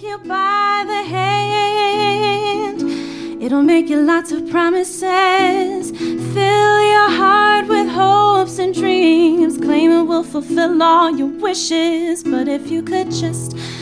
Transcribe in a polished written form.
take you by the hand. It'll make you lots of promises, fill your heart with hopes and dreams, claim it will fulfill all your wishes. But if you could just